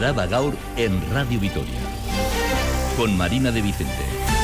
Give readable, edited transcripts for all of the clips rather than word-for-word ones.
Araba Gaur en Radio Vitoria. Con Marina de Vicente.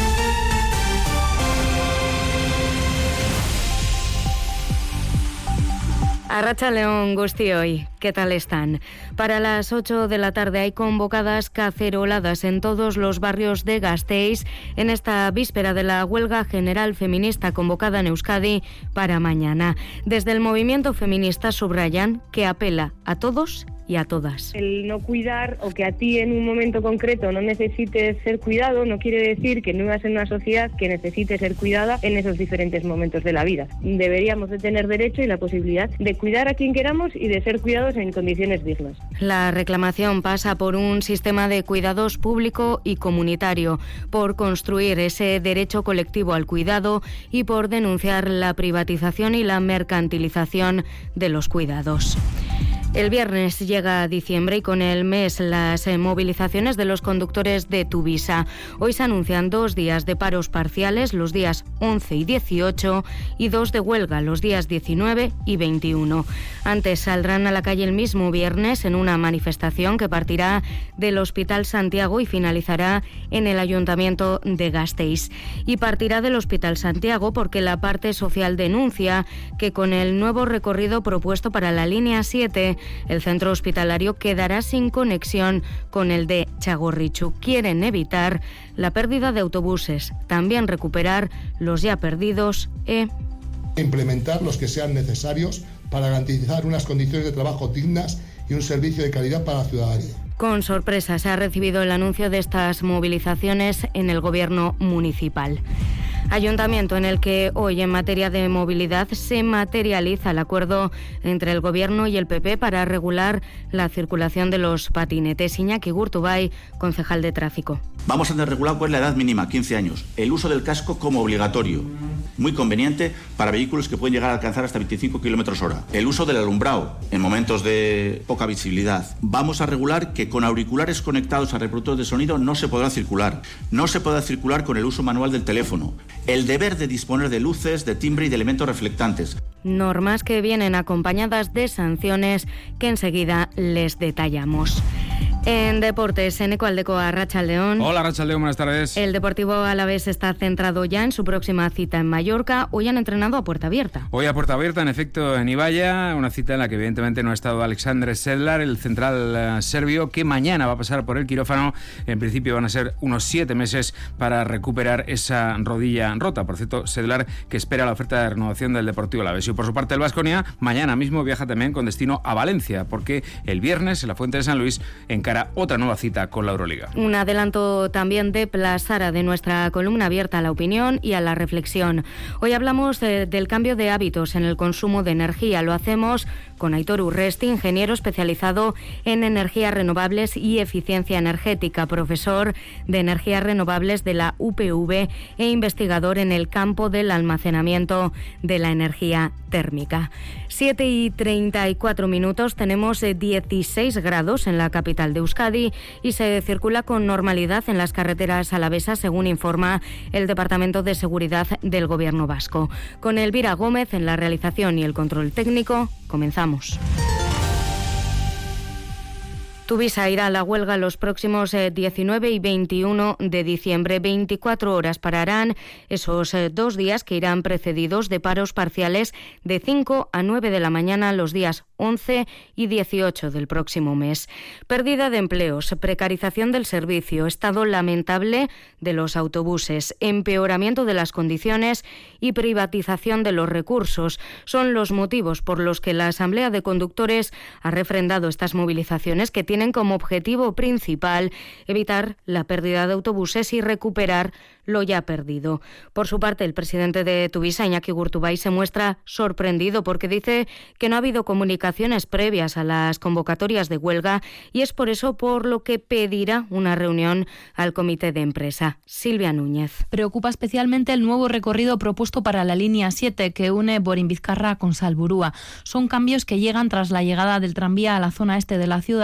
Arratsaldeon guztioi, ¿qué tal están? Para las 8 de la tarde hay convocadas caceroladas en todos los barrios de Gasteiz en esta víspera de la huelga general feminista convocada en Euskadi para mañana. Desde el movimiento feminista subrayan que apela a todos y a todas. El no cuidar o que a ti en un momento concreto no necesites ser cuidado no quiere decir que no vivas en una sociedad que necesite ser cuidada en esos diferentes momentos de la vida. Deberíamos de tener derecho y la posibilidad de cuidar a quien queramos y de ser cuidados en condiciones dignas. La reclamación pasa por un sistema de cuidados público y comunitario, por construir ese derecho colectivo al cuidado y por denunciar la privatización y la mercantilización de los cuidados. El viernes llega diciembre y con el mes las movilizaciones de los conductores de Tuvisa. Hoy se anuncian 2 días de paros parciales, los días 11 y 18, y 2 de huelga, los días 19 y 21. Antes saldrán a la calle el mismo viernes en una manifestación que partirá del Hospital Santiago y finalizará en el Ayuntamiento de Gasteiz. Y partirá del Hospital Santiago porque la parte social denuncia que con el nuevo recorrido propuesto para la línea 7, el centro hospitalario quedará sin conexión con el de Txagorritxu. Quieren evitar la pérdida de autobuses, también recuperar los ya perdidos implementar los que sean necesarios para garantizar unas condiciones de trabajo dignas y un servicio de calidad para la ciudadanía. Con sorpresa se ha recibido el anuncio de estas movilizaciones en el gobierno municipal. Ayuntamiento en el que hoy en materia de movilidad se materializa el acuerdo entre el Gobierno y el PP para regular la circulación de los patinetes. Iñaki Gurtubay, concejal de tráfico. Vamos a tener regulado cuál es la edad mínima, 15 años. El uso del casco como obligatorio, muy conveniente para vehículos que pueden llegar a alcanzar hasta 25 km/h. El uso del alumbrado en momentos de poca visibilidad. Vamos a regular que con auriculares conectados a reproductores de sonido no se podrá circular. No se podrá circular con el uso manual del teléfono. El deber de disponer de luces, de timbre y de elementos reflectantes. Normas que vienen acompañadas de sanciones que enseguida les detallamos. En deportes, Eneko Aldeko, arratsaldeon. Hola, arratsaldeon, buenas tardes. El Deportivo Alavés está centrado ya en su próxima cita en Mallorca. Hoy han entrenado a puerta abierta. Hoy a puerta abierta, en efecto, en Ibaya, una cita en la que evidentemente no ha estado Aleksandar Sedlar, el central serbio, que mañana va a pasar por el quirófano. En principio van a ser unos 7 meses para recuperar esa rodilla rota. Por cierto, Sedlar, que espera la oferta de renovación del Deportivo Alavés. Y por su parte, el Baskonia mañana mismo viaja también con destino a Valencia, porque el viernes en la Fuente de San Luis encara otra nueva cita con la Euroliga. Un adelanto también de Plazara, de nuestra columna abierta a la opinión y a la reflexión. Hoy hablamos del cambio de hábitos en el consumo de energía. Lo hacemos con Aitor Urresti, ingeniero especializado en energías renovables y eficiencia energética, profesor de energías renovables de la UPV e investigador en el campo del almacenamiento de la energía térmica. 7:34, tenemos 16 grados en la capital de Euskadi y se circula con normalidad en las carreteras alavesas, según informa el Departamento de Seguridad del Gobierno vasco. Con Elvira Gómez en la realización y el control técnico, comenzamos. Tuvisa irá a la huelga los próximos 19 y 21 de diciembre. 24 horas pararán esos 2 días que irán precedidos de paros parciales de 5 a 9 de la mañana los días 11 y 18 del próximo mes. Pérdida de empleos, precarización del servicio, estado lamentable de los autobuses, empeoramiento de las condiciones y privatización de los recursos son los motivos por los que la Asamblea de Conductores ha refrendado estas movilizaciones que tienen como objetivo principal evitar la pérdida de autobuses y recuperar lo ya perdido. Por su parte, el presidente de Tuvisa, Iñaki Gurtubay, se muestra sorprendido porque dice que no ha habido comunicaciones previas a las convocatorias de huelga y es por eso por lo que pedirá una reunión al comité de empresa. Silvia Núñez. Preocupa especialmente el nuevo recorrido propuesto para la línea 7 que une Borin-Bizkarra con Salburua. Son cambios que llegan tras la llegada del tranvía a la zona este de la ciudad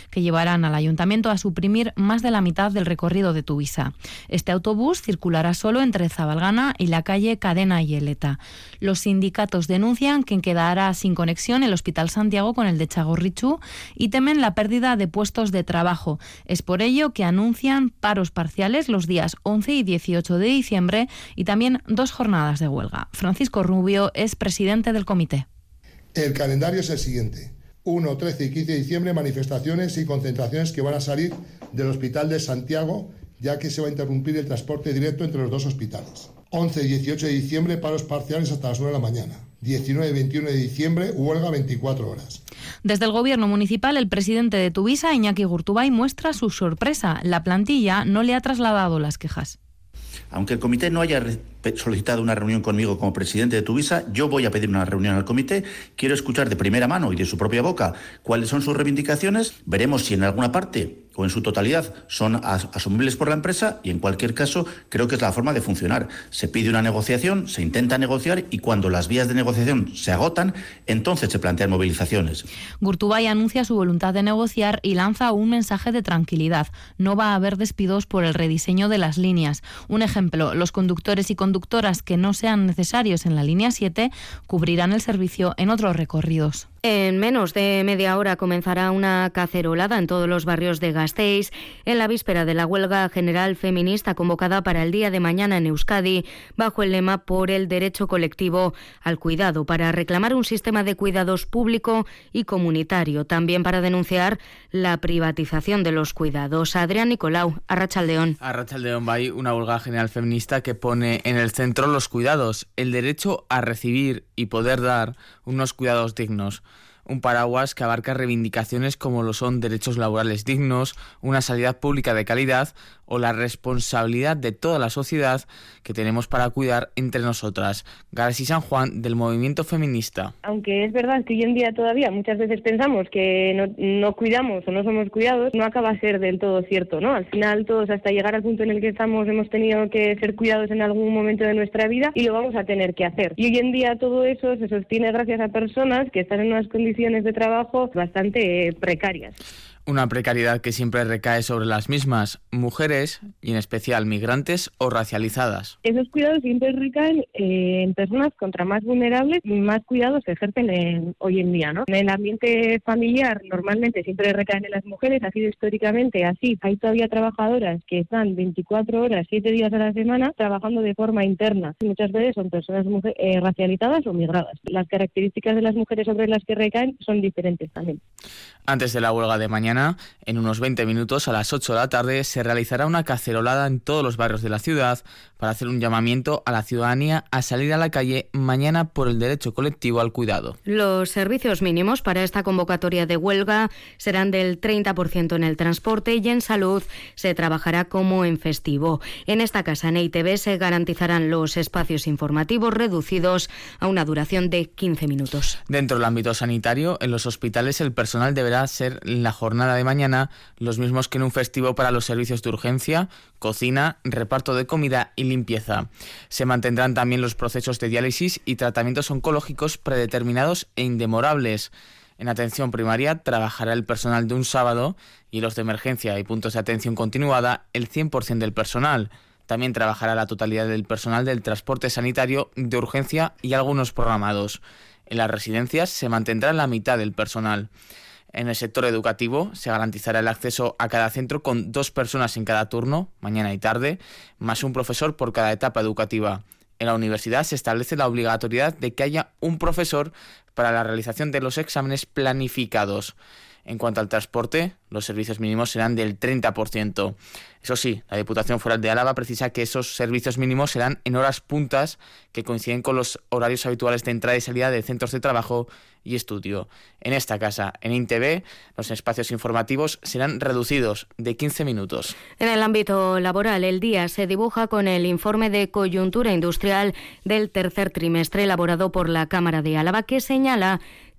que llevarán al ayuntamiento a suprimir más de la mitad del recorrido de Tuvisa. Este autobús circulará solo entre Zabalgana y la calle Cadena y Eleta. Los sindicatos denuncian que quedará sin conexión el Hospital Santiago con el de Txagorritxu y temen la pérdida de puestos de trabajo. Es por ello que anuncian paros parciales los días 11 y 18 de diciembre y también 2 jornadas de huelga. Francisco Rubio es presidente del comité. El calendario es el siguiente. 1, 13 y 15 de diciembre, manifestaciones y concentraciones que van a salir del Hospital de Santiago, ya que se va a interrumpir el transporte directo entre los dos hospitales. 11 y 18 de diciembre, paros parciales hasta las 9 de la mañana. 19 y 21 de diciembre, huelga 24 horas. Desde el Gobierno municipal, el presidente de Tuvisa, Iñaki Gurtubay, muestra su sorpresa. La plantilla no le ha trasladado las quejas. Aunque el comité no haya solicitado una reunión conmigo como presidente de Tuvisa, yo voy a pedir una reunión al comité. Quiero escuchar de primera mano y de su propia boca cuáles son sus reivindicaciones. Veremos si en alguna parte o en su totalidad son asumibles por la empresa y en cualquier caso creo que es la forma de funcionar. Se pide una negociación, se intenta negociar y cuando las vías de negociación se agotan, entonces se plantean movilizaciones. Gurtubay anuncia su voluntad de negociar y lanza un mensaje de tranquilidad. No va a haber despidos por el rediseño de las líneas. Un ejemplo, los conductores y conductoras que no sean necesarios en la línea 7 cubrirán el servicio en otros recorridos. En menos de media hora comenzará una cacerolada en todos los barrios de Gasteiz en la víspera de la huelga general feminista convocada para el día de mañana en Euskadi bajo el lema por el derecho colectivo al cuidado, para reclamar un sistema de cuidados público y comunitario, también para denunciar la privatización de los cuidados. Adrián Nicolau, Arratsaldeon. Arratsaldeon, hay una huelga general feminista que pone en el centro los cuidados, el derecho a recibir y poder dar unos cuidados dignos. Un paraguas que abarca reivindicaciones como lo son derechos laborales dignos, una sanidad pública de calidad o la responsabilidad de toda la sociedad que tenemos para cuidar entre nosotras. García San Juan, del movimiento feminista. Aunque es verdad que hoy en día todavía muchas veces pensamos que no cuidamos o no somos cuidados, no acaba a ser del todo cierto, ¿no? Al final todos, hasta llegar al punto en el que estamos, hemos tenido que ser cuidados en algún momento de nuestra vida y lo vamos a tener que hacer. Y hoy en día todo eso se sostiene gracias a personas que están en unas condiciones de trabajo bastante precarias. Una precariedad que siempre recae sobre las mismas mujeres y en especial migrantes o racializadas. Esos cuidados siempre recaen en personas contra más vulnerables y más cuidados se ejercen hoy en día, ¿no? En el ambiente familiar normalmente siempre recaen en las mujeres, ha sido históricamente así. Hay todavía trabajadoras que están 24 horas, 7 días a la semana trabajando de forma interna. Muchas veces son personas racializadas o migradas. Las características de las mujeres sobre las que recaen son diferentes también. Antes de la huelga de mañana, en unos 20 minutos, a las 8 de la tarde, se realizará una cacerolada en todos los barrios de la ciudad para hacer un llamamiento a la ciudadanía a salir a la calle mañana por el derecho colectivo al cuidado. Los servicios mínimos para esta convocatoria de huelga serán del 30% en el transporte y en salud se trabajará como en festivo. En esta casa, en EITV, se garantizarán los espacios informativos reducidos a una duración de 15 minutos. Dentro del ámbito sanitario, en los hospitales el personal deberá ser en la jornada de mañana los mismos que en un festivo para los servicios de urgencia, cocina, reparto de comida y limpieza. Se mantendrán también los procesos de diálisis y tratamientos oncológicos predeterminados e indemorables. En atención primaria trabajará el personal de un sábado y los de emergencia y puntos de atención continuada el 100% del personal. También trabajará la totalidad del personal del transporte sanitario, de urgencia y algunos programados. En las residencias se mantendrá la mitad del personal. En el sector educativo se garantizará el acceso a cada centro con 2 personas en cada turno, mañana y tarde, más un profesor por cada etapa educativa. En la universidad se establece la obligatoriedad de que haya un profesor para la realización de los exámenes planificados. En cuanto al transporte, los servicios mínimos serán del 30%. Eso sí, la Diputación Foral de Álava precisa que esos servicios mínimos serán en horas puntas que coinciden con los horarios habituales de entrada y salida de centros de trabajo y estudio. En esta casa, en INTV, los espacios informativos serán reducidos de 15 minutos. En el ámbito laboral, el día se dibuja con el informe de coyuntura industrial del tercer trimestre elaborado por la Cámara de Álava, que señala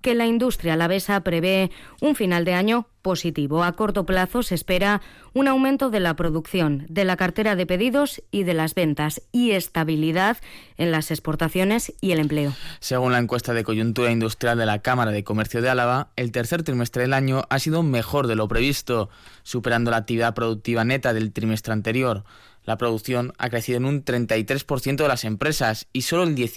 que la industria alavesa prevé un final de año positivo. A corto plazo se espera un aumento de la producción, de la cartera de pedidos y de las ventas y estabilidad en las exportaciones y el empleo. Según la encuesta de coyuntura industrial de la Cámara de Comercio de Álava, el tercer trimestre del año ha sido mejor de lo previsto, superando la actividad productiva neta del trimestre anterior. La producción ha crecido en un 33% de las empresas y solo en el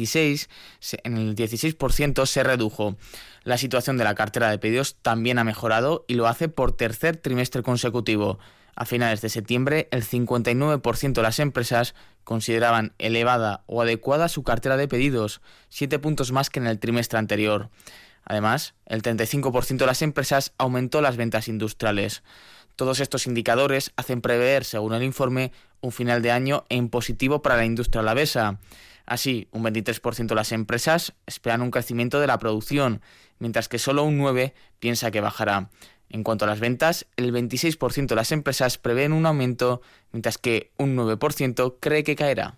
16% se redujo. La situación de la cartera de pedidos también ha mejorado y lo hace por tercer trimestre consecutivo. A finales de septiembre, el 59% de las empresas consideraban elevada o adecuada su cartera de pedidos, 7 puntos más que en el trimestre anterior. Además, el 35% de las empresas aumentó las ventas industriales. Todos estos indicadores hacen prever, según el informe, un final de año en positivo para la industria alavesa. Así, un 23% de las empresas esperan un crecimiento de la producción, mientras que solo un 9% piensa que bajará. En cuanto a las ventas, el 26% de las empresas prevén un aumento, mientras que un 9% cree que caerá.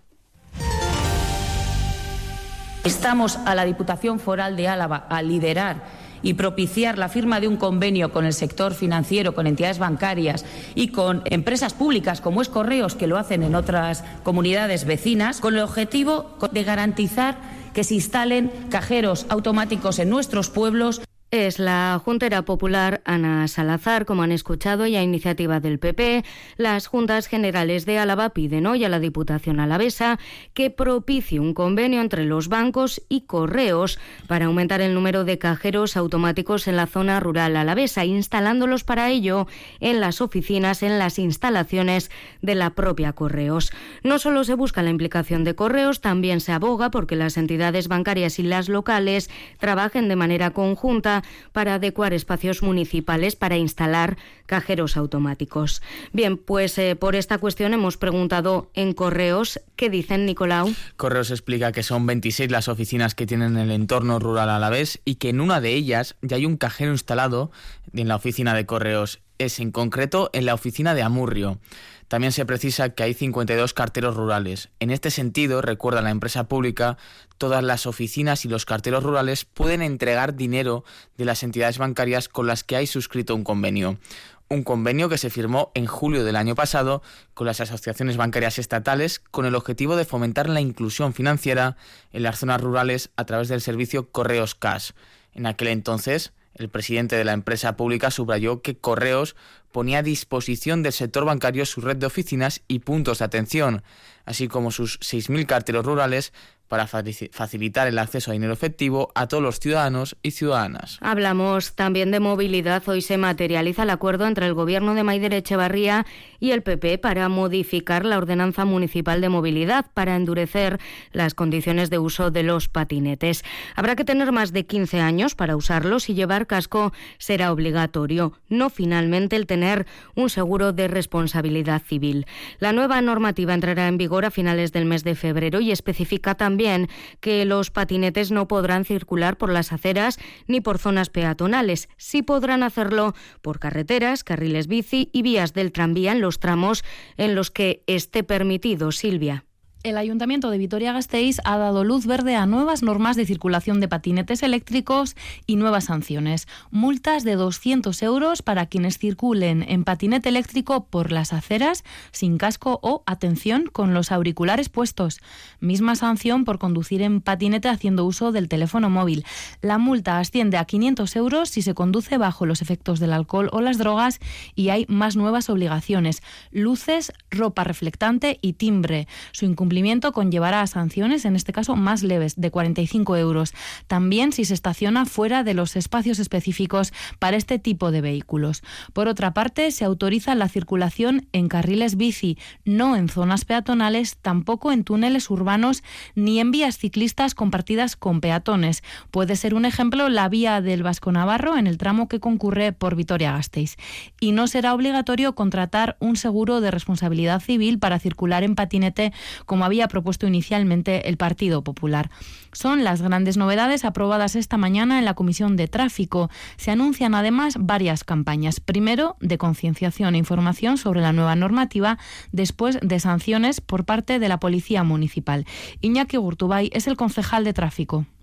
Instamos a la Diputación Foral de Álava a liderar y propiciar la firma de un convenio con el sector financiero, con entidades bancarias y con empresas públicas como es Correos, que lo hacen en otras comunidades vecinas, con el objetivo de garantizar que se instalen cajeros automáticos en nuestros pueblos. Es la juntera popular Ana Salazar, como han escuchado, y a iniciativa del PP. Las Juntas Generales de Álava piden hoy a la Diputación alavesa que propicie un convenio entre los bancos y Correos para aumentar el número de cajeros automáticos en la zona rural alavesa, instalándolos para ello en las oficinas, en las instalaciones de la propia Correos. No solo se busca la implicación de Correos, también se aboga porque las entidades bancarias y las locales trabajen de manera conjunta para adecuar espacios municipales para instalar cajeros automáticos. Bien, pues por esta cuestión hemos preguntado en Correos. ¿Qué dicen, Nicolau? Correos explica que son 26 las oficinas que tienen en el entorno rural alavés y que en una de ellas ya hay un cajero instalado en la oficina de Correos. Es en concreto en la oficina de Amurrio. También se precisa que hay 52 carteros rurales. En este sentido, recuerda la empresa pública, todas las oficinas y los carteros rurales pueden entregar dinero de las entidades bancarias con las que hay suscrito un convenio. Un convenio que se firmó en julio del año pasado con las asociaciones bancarias estatales con el objetivo de fomentar la inclusión financiera en las zonas rurales a través del servicio Correos Cash. En aquel entonces, el presidente de la empresa pública subrayó que Correos ponía a disposición del sector bancario su red de oficinas y puntos de atención, así como sus 6.000 carteros rurales para facilitar el acceso a dinero efectivo a todos los ciudadanos y ciudadanas. Hablamos también de movilidad. Hoy se materializa el acuerdo entre el Gobierno de Maider Echevarría y el PP para modificar la ordenanza municipal de movilidad para endurecer las condiciones de uso de los patinetes. Habrá que tener más de 15 años para usarlos y llevar casco será obligatorio, no finalmente el tener un seguro de responsabilidad civil. La nueva normativa entrará en vigor a finales del mes de febrero y especifica también que los patinetes no podrán circular por las aceras ni por zonas peatonales. Sí podrán hacerlo por carreteras, carriles bici y vías del tranvía en los tramos en los que esté permitido. Silvia. El Ayuntamiento de Vitoria-Gasteiz ha dado luz verde a nuevas normas de circulación de patinetes eléctricos y nuevas sanciones. Multas de 200 € para quienes circulen en patinete eléctrico por las aceras sin casco o, atención, con los auriculares puestos. Misma sanción por conducir en patinete haciendo uso del teléfono móvil. La multa asciende a 500 € si se conduce bajo los efectos del alcohol o las drogas y hay más nuevas obligaciones. Luces, ropa reflectante y timbre. Su incumplimiento conllevará a sanciones, en este caso más leves, de 45 €. También si se estaciona fuera de los espacios específicos para este tipo de vehículos. Por otra parte, se autoriza la circulación en carriles bici, no en zonas peatonales, tampoco en túneles urbanos ni en vías ciclistas compartidas con peatones. Puede ser un ejemplo la vía del Vasco Navarro en el tramo que concurre por Vitoria-Gasteiz. Y no será obligatorio contratar un seguro de responsabilidad civil para circular en patinete, como había propuesto inicialmente el Partido Popular. Son las grandes novedades aprobadas esta mañana en la Comisión de Tráfico. Se anuncian además varias campañas. Primero, de concienciación e información sobre la nueva normativa, después de sanciones por parte de la Policía Municipal. Iñaki Gurtubay es el concejal de Tráfico.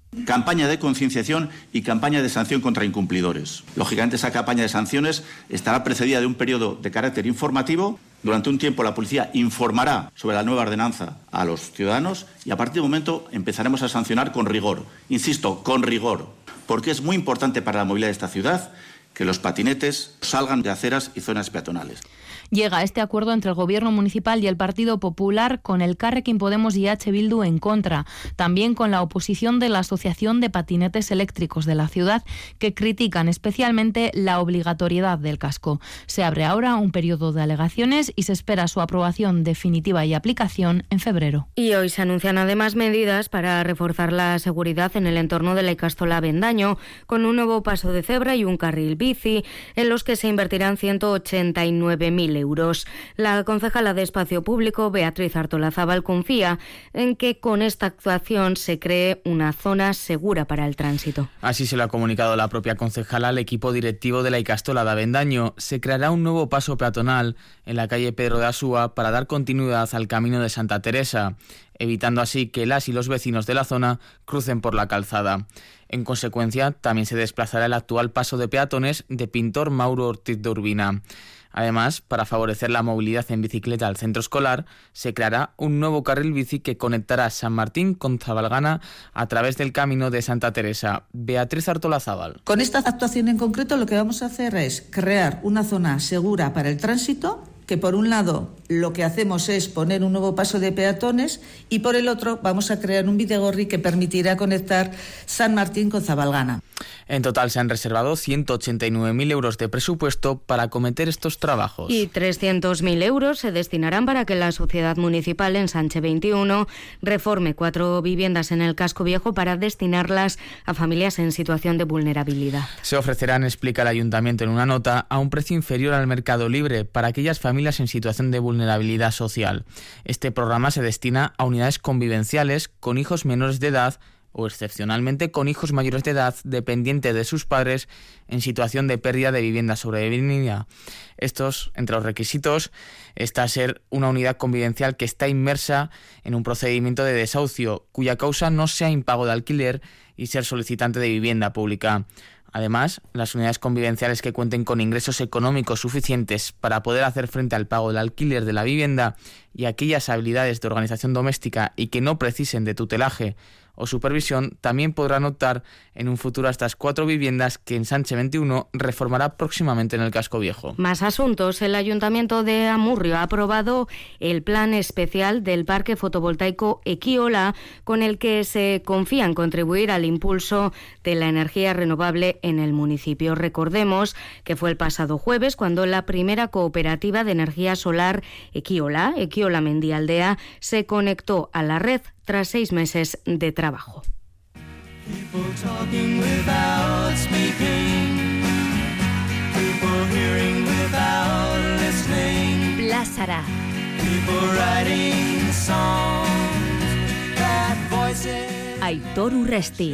Campaña de concienciación y campaña de sanción contra incumplidores. Lógicamente, esa campaña de sanciones estará precedida de un periodo de carácter informativo. Durante un tiempo la policía informará sobre la nueva ordenanza a los ciudadanos y a partir de un momento empezaremos a sancionar con rigor. Insisto, con rigor, porque es muy importante para la movilidad de esta ciudad que los patinetes salgan de aceras y zonas peatonales. Llega este acuerdo entre el Gobierno municipal y el Partido Popular, con Elkarrekin Podemos y H. Bildu en contra. También con la oposición de la Asociación de Patinetes Eléctricos de la ciudad, que critican especialmente la obligatoriedad del casco. Se abre ahora un periodo de alegaciones y se espera su aprobación definitiva y aplicación en febrero. Y hoy se anuncian además medidas para reforzar la seguridad en el entorno de la Ikastola Avendaño, con un nuevo paso de cebra y un carril bici, en los que se invertirán 189.000 euros. La concejala de Espacio Público, Beatriz Artolazábal, confía en que con esta actuación se cree una zona segura para el tránsito. Así se lo ha comunicado la propia concejala al equipo directivo de la Ikastola de Avendaño. Se creará un nuevo paso peatonal en la calle Pedro de Asúa para dar continuidad al camino de Santa Teresa, evitando así que las y los vecinos de la zona crucen por la calzada. En consecuencia, también se desplazará el actual paso de peatones de Pintor Mauro Ortiz de Urbina. Además, para favorecer la movilidad en bicicleta al centro escolar, se creará un nuevo carril bici que conectará San Martín con Zabalgana a través del camino de Santa Teresa. Beatriz Artolazábal. Con esta actuación en concreto lo que vamos a hacer es crear una zona segura para el tránsito, que por un lado lo que hacemos es poner un nuevo paso de peatones y por el otro vamos a crear un bidegorri que permitirá conectar San Martín con Zabalgana. En total se han reservado 189.000 euros de presupuesto para acometer estos trabajos. Y 300.000 euros se destinarán para que la Sociedad Municipal en Sánchez 21 reforme 4 viviendas en el casco viejo para destinarlas a familias en situación de vulnerabilidad. Se ofrecerán, explica el Ayuntamiento en una nota, a un precio inferior al mercado libre para aquellas familias en situación de vulnerabilidad social. Este programa se destina a unidades convivenciales con hijos menores de edad o excepcionalmente con hijos mayores de edad dependientes de sus padres en situación de pérdida de vivienda sobrevenida. Estos, entre los requisitos, está ser una unidad convivencial que está inmersa en un procedimiento de desahucio, cuya causa no sea impago de alquiler y ser solicitante de vivienda pública. Además, las unidades convivenciales que cuenten con ingresos económicos suficientes para poder hacer frente al pago del alquiler de la vivienda y aquellas habilidades de organización doméstica y que no precisen de tutelaje o supervisión también podrán optar en un futuro a estas 4 viviendas que en Sánchez 21 reformará próximamente en el casco viejo. Más asuntos. El Ayuntamiento de Amurrio ha aprobado el plan especial del parque fotovoltaico Ekiola, con el que se confía en contribuir al impulso de la energía renovable en el municipio. Recordemos que fue el pasado jueves cuando la primera cooperativa de energía solar Ekiola Mendialdea, se conectó a la red tras 6 meses de trabajo. Plazara. Aitor Urresti.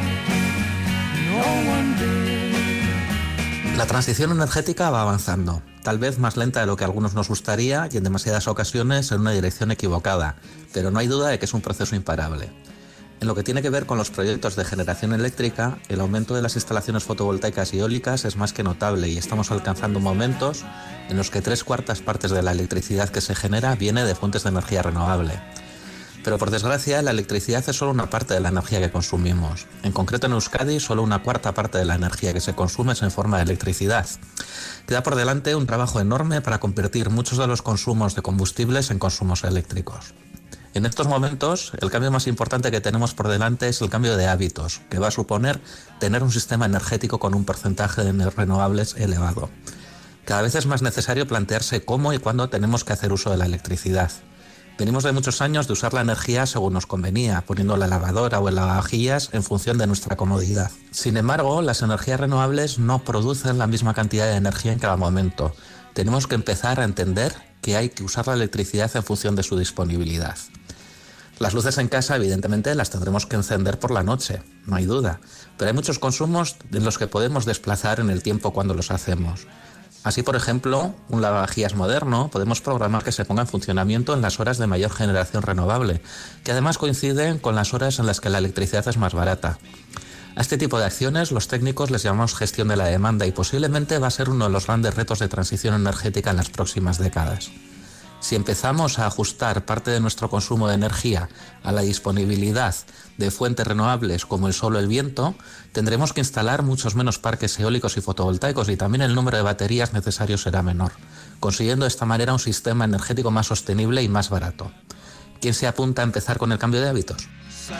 La transición energética va avanzando, tal vez más lenta de lo que a algunos nos gustaría y en demasiadas ocasiones en una dirección equivocada, pero no hay duda de que es un proceso imparable. En lo que tiene que ver con los proyectos de generación eléctrica, el aumento de las instalaciones fotovoltaicas y eólicas es más que notable y estamos alcanzando momentos en los que 3/4 partes de la electricidad que se genera viene de fuentes de energía renovable. Pero por desgracia, la electricidad es solo una parte de la energía que consumimos. En concreto en Euskadi, solo 1/4 parte de la energía que se consume es en forma de electricidad. Queda por delante un trabajo enorme para convertir muchos de los consumos de combustibles en consumos eléctricos. En estos momentos, el cambio más importante que tenemos por delante es el cambio de hábitos, que va a suponer tener un sistema energético con un porcentaje de renovables elevado. Cada vez es más necesario plantearse cómo y cuándo tenemos que hacer uso de la electricidad. Venimos de muchos años de usar la energía según nos convenía, poniendo la lavadora o el lavavajillas en función de nuestra comodidad. Sin embargo, las energías renovables no producen la misma cantidad de energía en cada momento. Tenemos que empezar a entender que hay que usar la electricidad en función de su disponibilidad. Las luces en casa, evidentemente, las tendremos que encender por la noche, no hay duda, pero hay muchos consumos en los que podemos desplazar en el tiempo cuando los hacemos. Así, por ejemplo, un lavavajillas moderno podemos programar que se ponga en funcionamiento en las horas de mayor generación renovable, que además coinciden con las horas en las que la electricidad es más barata. A este tipo de acciones los técnicos les llamamos gestión de la demanda y posiblemente va a ser uno de los grandes retos de transición energética en las próximas décadas. Si empezamos a ajustar parte de nuestro consumo de energía a la disponibilidad de fuentes renovables como el sol o el viento, tendremos que instalar muchos menos parques eólicos y fotovoltaicos y también el número de baterías necesarios será menor, consiguiendo de esta manera un sistema energético más sostenible y más barato. ¿Quién se apunta a empezar con el cambio de hábitos?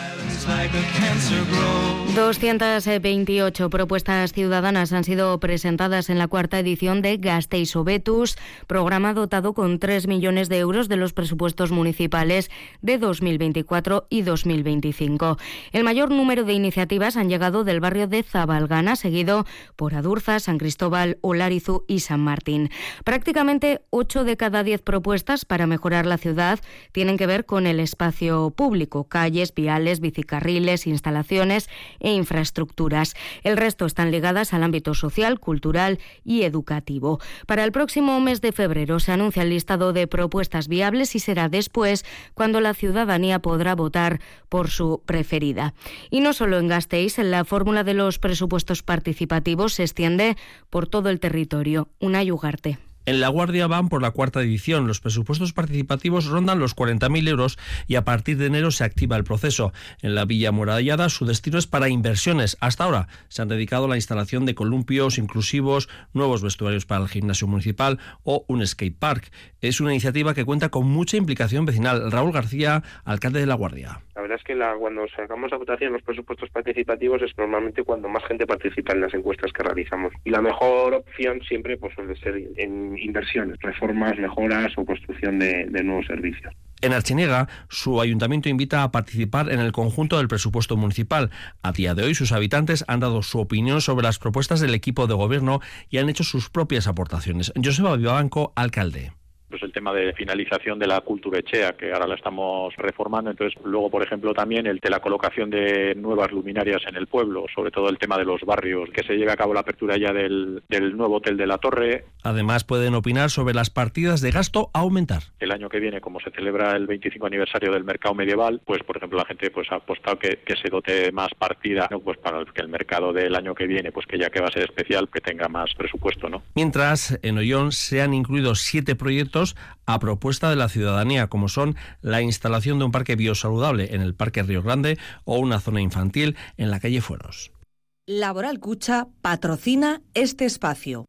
228 propuestas ciudadanas han sido presentadas en la cuarta edición de Gasteiz Hobetuz, programa dotado con 3 millones de euros de los presupuestos municipales de 2024 y 2025. El mayor número de iniciativas han llegado del barrio de Zabalgana, seguido por Adurza, San Cristóbal, Olarizu y San Martín. Prácticamente 8 de cada 10 propuestas para mejorar la ciudad tienen que ver con el espacio público, calles, viales, bicicarriles, instalaciones e infraestructuras. El resto están ligadas al ámbito social, cultural y educativo. Para el próximo mes de febrero se anuncia el listado de propuestas viables y será después cuando la ciudadanía podrá votar por su preferida. Y no solo en Gasteiz, la fórmula de los presupuestos participativos se extiende por todo el territorio. Unai Ugarte. En La Guardia van por la cuarta edición. Los presupuestos participativos rondan los 40.000 euros y a partir de enero se activa el proceso. En la Villa Amurallada su destino es para inversiones. Hasta ahora se han dedicado a la instalación de columpios inclusivos, nuevos vestuarios para el gimnasio municipal o un skate park. Es una iniciativa que cuenta con mucha implicación vecinal. Raúl García, alcalde de La Guardia. La verdad es que cuando sacamos a votación los presupuestos participativos es normalmente cuando más gente participa en las encuestas que realizamos. Y la mejor opción siempre pues suele ser en inversiones, reformas, mejoras o construcción de nuevos servicios. En Artziniega, su ayuntamiento invita a participar en el conjunto del presupuesto municipal. A día de hoy, sus habitantes han dado su opinión sobre las propuestas del equipo de gobierno y han hecho sus propias aportaciones. Joseba Vivanco, alcalde. Pues el tema de finalización de la cultura echea, que ahora la estamos reformando. Entonces, luego, por ejemplo, también el de la colocación de nuevas luminarias en el pueblo, sobre todo el tema de los barrios, que se lleve a cabo la apertura ya del nuevo hotel de la Torre. Además, pueden opinar sobre las partidas de gasto a aumentar. El año que viene, como se celebra el 25 aniversario del mercado medieval, pues, por ejemplo, la gente pues ha apostado que se dote más partida, ¿no? Pues para que el mercado del año que viene, pues que ya que va a ser especial, que tenga más presupuesto, ¿no? Mientras, en Ollón se han incluido 7 proyectos a propuesta de la ciudadanía, como son la instalación de un parque biosaludable en el Parque Río Grande o una zona infantil en la calle Fueros. Laboral Cucha patrocina este espacio.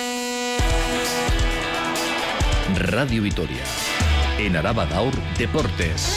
Radio Vitoria. En Araba Gaur, Deportes.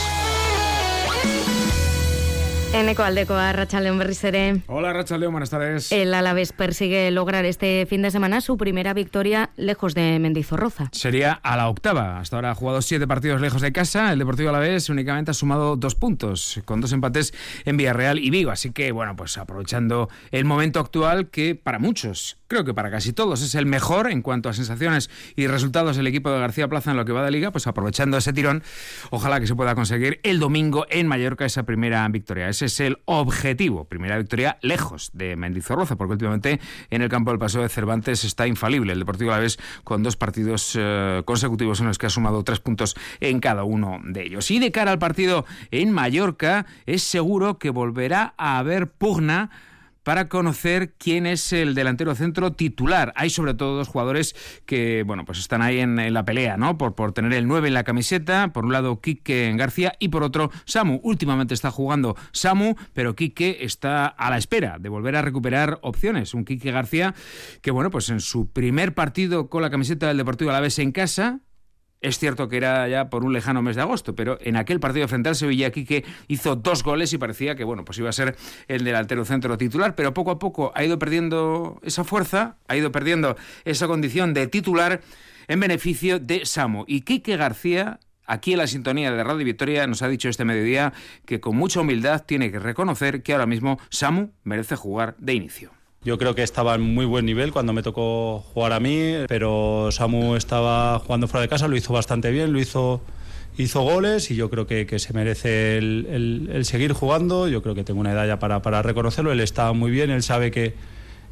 Eneko Aldekoa, Arratsaldeon berriz ere. Hola, Arratsaldeon, buenas tardes. El Alavés persigue lograr este fin de semana su primera victoria lejos de Mendizorroza. Sería a la octava. Hasta ahora ha jugado 7 partidos lejos de casa. El Deportivo Alavés únicamente ha sumado 2 puntos, con 2 empates en Villarreal y Vigo. Así que, bueno, pues aprovechando el momento actual que para muchos, creo que para casi todos, es el mejor en cuanto a sensaciones y resultados del equipo de García Plaza en lo que va de Liga, pues aprovechando ese tirón, ojalá que se pueda conseguir el domingo en Mallorca esa primera victoria. Ese es el objetivo, primera victoria lejos de Mendizorroza, porque últimamente en el campo del Paseo de Cervantes está infalible el Deportivo Alavés con 2 partidos consecutivos en los que ha sumado 3 puntos en cada uno de ellos. Y de cara al partido en Mallorca, es seguro que volverá a haber pugna para conocer quién es el delantero centro titular. Hay sobre todo 2 jugadores que, bueno, pues están ahí en la pelea, ¿no? Por tener el 9 en la camiseta. Por un lado, Quique García y por otro, Samu. Últimamente está jugando Samu, pero Quique está a la espera de volver a recuperar opciones. Un Quique García que, bueno, pues en su primer partido con la camiseta del Deportivo Alavés en casa, es cierto que era ya por un lejano mes de agosto, pero en aquel partido frente al Sevilla, Quique hizo 2 goles y parecía que, bueno, pues iba a ser el delantero centro titular, pero poco a poco ha ido perdiendo esa fuerza, ha ido perdiendo esa condición de titular en beneficio de Samu. Y Quique García, aquí en la sintonía de Radio Vitoria, nos ha dicho este mediodía que con mucha humildad tiene que reconocer que ahora mismo Samu merece jugar de inicio. Yo creo que estaba en muy buen nivel cuando me tocó jugar a mí, pero Samu estaba jugando fuera de casa, lo hizo bastante bien, hizo goles y yo creo que se merece el seguir jugando. Yo creo que tengo una edad ya para reconocerlo. Él está muy bien, él sabe que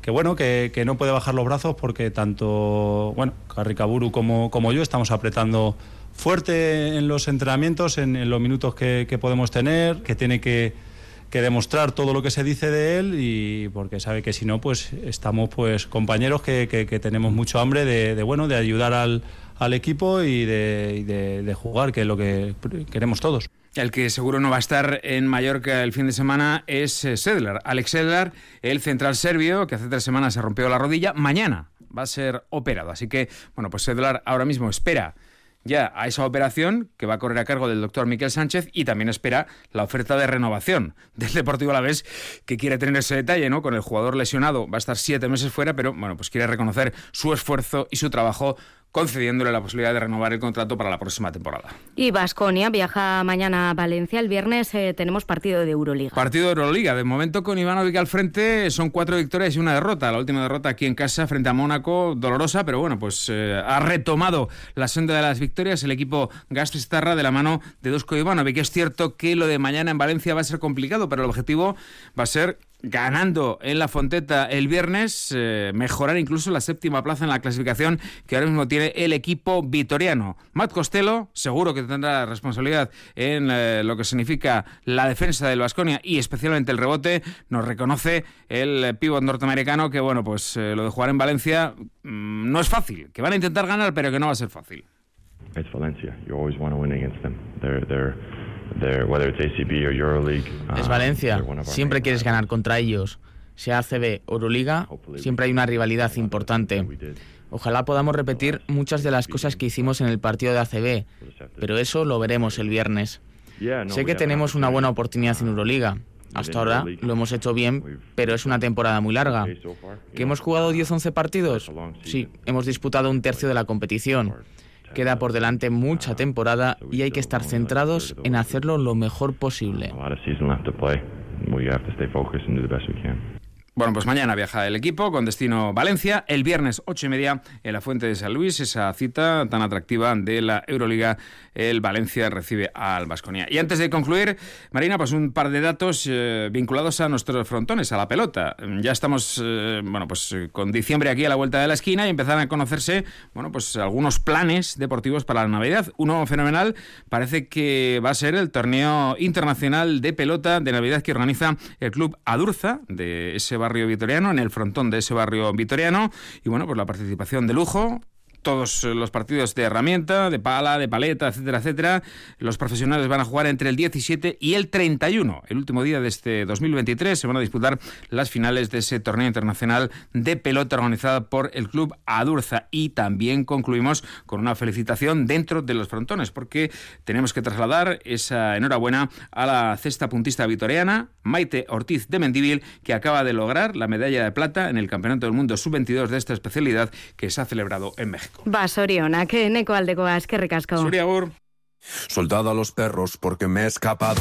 bueno, que no puede bajar los brazos porque tanto, bueno, Karrikaburu como yo estamos apretando fuerte en los entrenamientos, en los minutos que podemos tener, que tiene que demostrar todo lo que se dice de él, y porque sabe que si no, pues estamos pues compañeros que tenemos mucho hambre de ayudar al equipo y de jugar, que es lo que queremos todos. El que seguro no va a estar en Mallorca el fin de semana es Sedlar. Alex Sedlar, el central serbio, que hace 3 semanas se rompió la rodilla, mañana va a ser operado. Así que, bueno, pues Sedlar ahora mismo espera ya a esa operación, que va a correr a cargo del doctor Miquel Sánchez, y también espera la oferta de renovación del Deportivo Alavés, que quiere tener ese detalle, ¿no? Con el jugador lesionado va a estar 7 meses fuera, pero bueno, pues quiere reconocer su esfuerzo y su trabajo, concediéndole la posibilidad de renovar el contrato para la próxima temporada. Y Baskonia viaja mañana a Valencia. El viernes tenemos partido de Euroliga. Partido de Euroliga. De momento, con Ivanovic al frente, son 4 victorias y 1 derrota. La última derrota aquí en casa frente a Mónaco, dolorosa, pero bueno, pues ha retomado la senda de las victorias el equipo Gazpestarra de la mano de Dusko Ivanovic. Es cierto que lo de mañana en Valencia va a ser complicado, pero el objetivo va a ser, ganando en la Fonteta el viernes, mejorar incluso la 7ª plaza en la clasificación que ahora mismo tiene el equipo vitoriano. Matt Costello seguro que tendrá responsabilidad en lo que significa la defensa del Baskonia y especialmente el rebote. Nos reconoce el pívot norteamericano que, bueno, pues lo de jugar en Valencia no es fácil, que van a intentar ganar, pero que no va a ser fácil. It's Valencia. You always want to win against them. Whether it's ACB or EuroLeague. Es Valencia. Siempre quieres ganar contra ellos. Sea ACB o Euroliga, siempre hay una rivalidad importante. Ojalá podamos repetir muchas de las cosas que hicimos en el partido de ACB, pero eso lo veremos el viernes. Sé que tenemos una buena oportunidad en Euroliga. Hasta ahora lo hemos hecho bien, pero es una temporada muy larga. ¿Que hemos jugado 10-11 partidos? Sí, hemos disputado 1/3 de la competición. Queda por delante mucha temporada y hay que estar centrados en hacerlo lo mejor posible. Bueno, pues mañana viaja el equipo con destino Valencia. El viernes 8:30 en la Fuente de San Luis, esa cita tan atractiva de la Euroliga. El Valencia recibe al Baskonia. Y antes de concluir, Marina, pues un par de datos vinculados a nuestros frontones, a la pelota. Ya estamos, con diciembre aquí a la vuelta de la esquina y empiezan a conocerse, pues algunos planes deportivos para la Navidad. Uno fenomenal parece que va a ser el torneo internacional de pelota de Navidad que organiza el club Adurza de ese barrio vitoriano, en el frontón de ese barrio vitoriano, y bueno, pues la participación de lujo, todos los partidos de herramienta, de pala, de paleta, etcétera, etcétera. Los profesionales van a jugar entre el 17 y el 31. El último día de este 2023 se van a disputar las finales de ese torneo internacional de pelota organizada por el club Adurza. Y también concluimos con una felicitación dentro de los frontones, porque tenemos que trasladar esa enhorabuena a la cesta puntista vitoriana, Maite Ortiz de Mendívil, que acaba de lograr la medalla de plata en el Campeonato del Mundo Sub-22 de esta especialidad que se ha celebrado en México. Basoriona, que neko aldekoaz, que ricasco. Suriagur. Soldado a los perros porque me he escapado.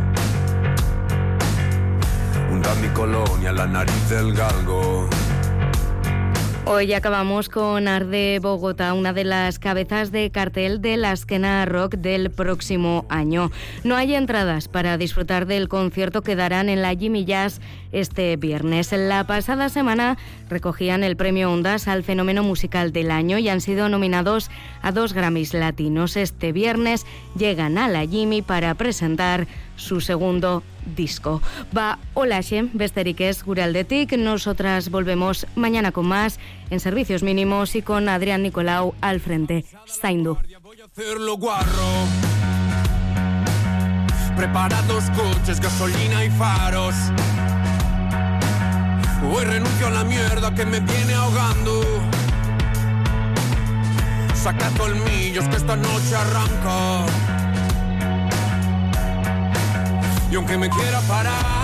Hunda mi colonia, la nariz del galgo. Hoy acabamos con Arde Bogotá, una de las cabezas de cartel de la Azkena Rock del próximo año. No hay entradas para disfrutar del concierto que darán en la Jimmy Jazz este viernes. La pasada semana recogían el premio Ondas al fenómeno musical del año y han sido nominados a 2 Grammys latinos. Este viernes llegan a la Jimmy para presentar su segundo disco. Va, holaxe, besterik ez gure aldetik. Nosotras volvemos mañana con más en Servicios Mínimos y con Adrián Nicolau al frente. Zaindu. Preparados coches, gasolina y faros. Hoy renuncio a la mierda que me viene ahogando. Saca colmillos que esta noche arranca. Y aunque me quiera parar